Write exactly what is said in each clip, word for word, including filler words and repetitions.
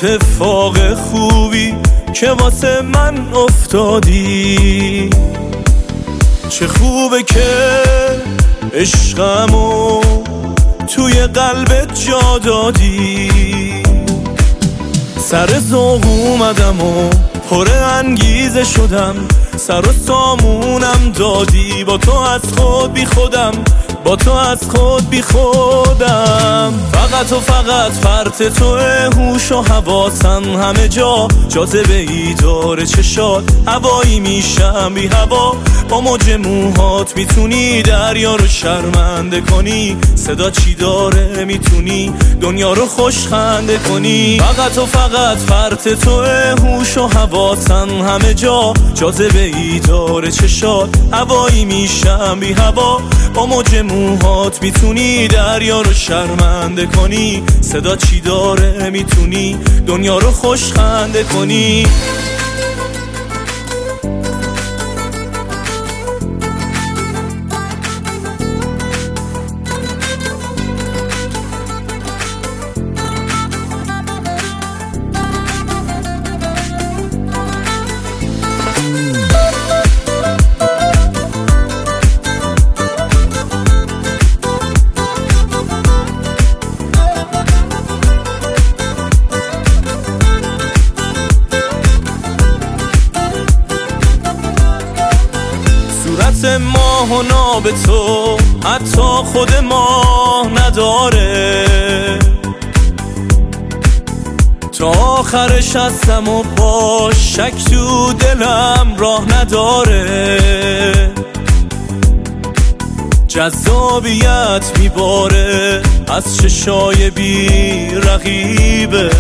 اتفاق خوبی که واسه من افتادی. چه خوبه که عشقمو توی قلبت جا دادی. سر ذوق اومدم و پر انگیزه شدم، سر و سامونم دادی. با تو از خود بی خودم، با تو از خود بی خودم. فقط و فقط فرط توه، هوش و حواسم همه جا. جاذبه ای داره چشات، هوایی میشم بی هوا. با موج موهات میتونی دریا رو شرمنده کنی. صدا چی داره میتونی دنیا رو خوش خنده کنی. فقط و فقط فرط توه، هوش و حواسم همه جا. جاذبه ای داره چشات، هوایی میشم بی هوا. با موج موهات میتونی دریا رو شرمنده کنی. صدا چی داره میتونی دنیا رو خوش خنده کنی. ماه و ناب تو حتی خود ماه نداره. تا آخرش هستم و با شک تو دلم راه نداره. جذابیت میباره از چشای بی رقیبت.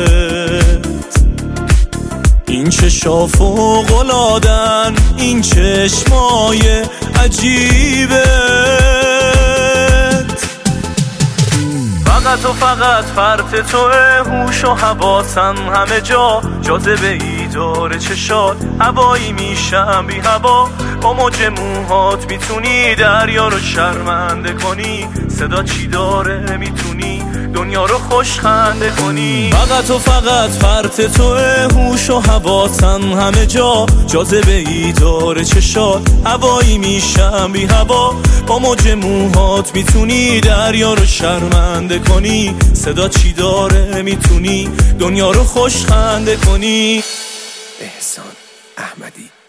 این چشا فوق‌العادن، این چشمای عجیبت. فقط و فقط فرط توه، هوش و حواسم همه جا. جاذبه ای داره چشات، هوایی میشم بی هوا. با موج موهات میتونی دریا رو شرمنده کنی. صدا چی داره میتونی دنیا رو خوش خنده کنی. فقط و فقط فرط توه، هوش و حواسم همه جا. جاذبه ای داره چشات، هوایی میشم بی هوا. با موج موهات میتونی دریا رو شرمنده کنی. صدا چی داره میتونی دنیا رو خوش خنده کنی. احسان احمدی.